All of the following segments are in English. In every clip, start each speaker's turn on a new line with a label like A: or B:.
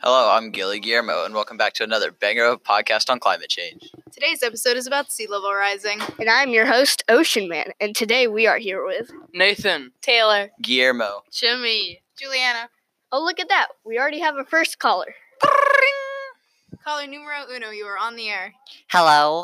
A: Hello, I'm Gilly Guillermo, and welcome back to another banger of a podcast on climate change.
B: Today's episode is about sea level rising.
C: And I'm your host, Ocean Man, and today we are here with
D: Nathan,
B: Taylor,
A: Guillermo,
B: Jimmy, Juliana.
C: Oh, look at that. We already have a first caller.
B: Caller numero uno, you are on the air.
E: Hello.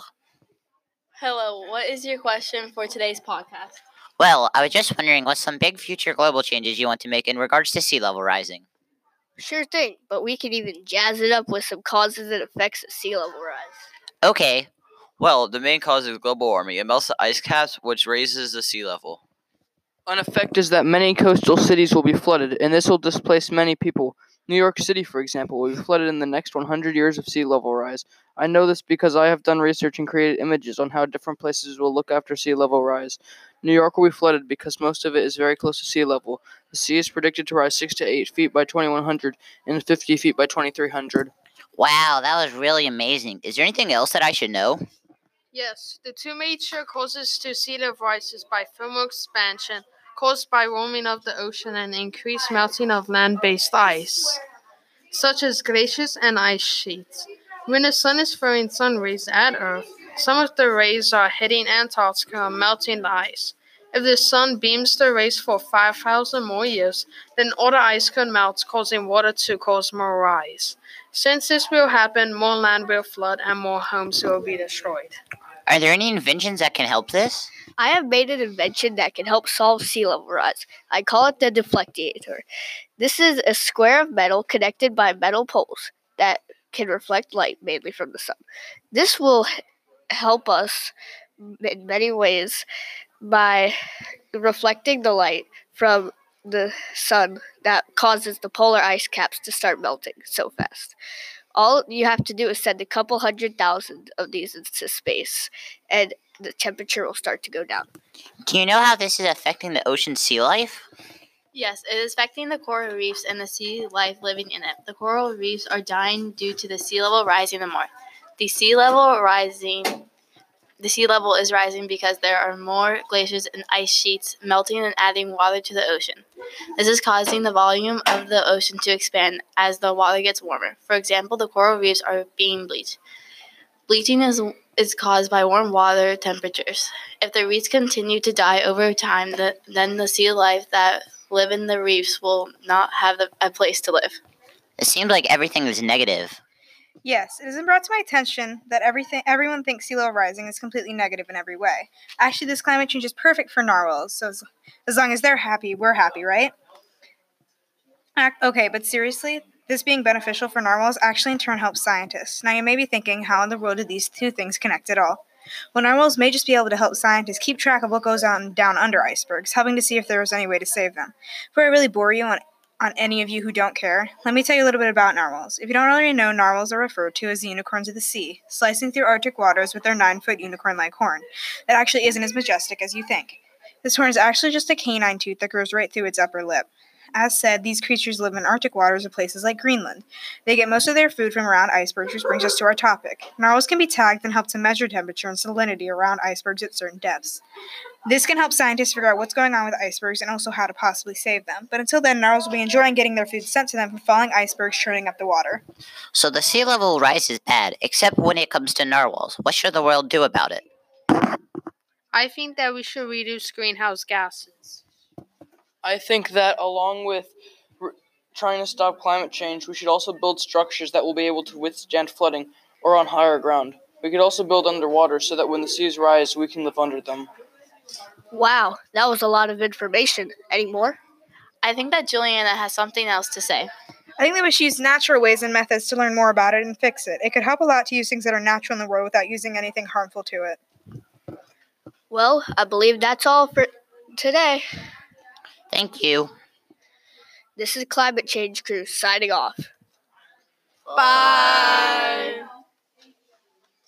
B: Hello, what is your question for today's podcast?
E: Well, I was just wondering what's some big future global changes you want to make in regards to sea level rising?
C: Sure thing, but we can even jazz it up with some causes and effects of sea level rise.
E: Okay.
A: Well, the main cause is global warming. It melts the ice caps, which raises the sea level.
D: an effect is that many coastal cities will be flooded, and this will displace many people. New York City, for example, will be flooded in the next 100 years of sea level rise. I know this because I have done research and created images on how different places will look after sea level rise. New York will be flooded because most of it is very close to sea level. The sea is predicted to rise 6 to 8 feet by 2100 and 50 feet by 2300.
E: Wow, that was really amazing. Is there anything else that I should know?
F: Yes, the two major causes to sea level rise is by thermal expansion, caused by warming of the ocean and increased melting of land-based ice, such as glaciers and ice sheets. When the sun is throwing sun rays at Earth, some of the rays are hitting Antarctica and melting the ice. If the sun beams the rays for 5,000 more years, then all the ice could melt, causing water to cause more rise. Since this will happen, more land will flood and more homes will be destroyed.
E: Are there any inventions that can help this?
C: I have made an invention that can help solve sea level rise. I call it the deflectator. This is a square of metal connected by metal poles that can reflect light mainly from the sun. This will help us in many ways by reflecting the light from the sun that causes the polar ice caps to start melting so fast. All you have to do is send a couple 100,000 of these into space, and the temperature will start to go down.
E: Do you know how this is affecting the ocean sea life?
B: Yes, it is affecting the coral reefs and the sea life living in it. The coral reefs are dying due to the sea level rising the north. The sea level is rising because there are more glaciers and ice sheets melting and adding water to the ocean. This is causing the volume of the ocean to expand as the water gets warmer. For example, the coral reefs are being bleached. Bleaching is caused by warm water temperatures. If the reefs continue to die over time, then the sea life that live in the reefs will not have a place to live.
E: It seems like everything is negative.
G: Yes, it has been brought to my attention that everyone thinks sea level rising is completely negative in every way. Actually, this climate change is perfect for narwhals, so as long as they're happy, we're happy, right? Okay, but seriously, this being beneficial for narwhals actually in turn helps scientists. Now you may be thinking, how in the world do these two things connect at all? Well, narwhals may just be able to help scientists keep track of what goes on down under icebergs, helping to see if there was any way to save them. Before I really bore you on any of you who don't care, let me tell you a little bit about narwhals. If you don't already know, narwhals are referred to as the unicorns of the sea, slicing through Arctic waters with their 9-foot unicorn-like horn. That actually isn't as majestic as you think. This horn is actually just a canine tooth that grows right through its upper lip. As said, these creatures live in Arctic waters or places like Greenland. They get most of their food from around icebergs, which brings us to our topic. Narwhals can be tagged and help to measure temperature and salinity around icebergs at certain depths. This can help scientists figure out what's going on with icebergs and also how to possibly save them. But until then, narwhals will be enjoying getting their food sent to them from falling icebergs churning up the water.
E: So the sea level rise is bad, except when it comes to narwhals. What should the world do about it?
F: I think that we should reduce greenhouse gases.
D: I think that along with trying to stop climate change, we should also build structures that will be able to withstand flooding or on higher ground. We could also build underwater so that when the seas rise, we can live under them.
C: Wow, that was a lot of information. Any more?
B: I think that Juliana has something else to say.
G: I think that we should use natural ways and methods to learn more about it and fix it. It could help a lot to use things that are natural in the world without using anything harmful to it.
C: Well, I believe that's all for today.
E: Thank you.
C: This is Climate Change Crew signing off.
B: Bye.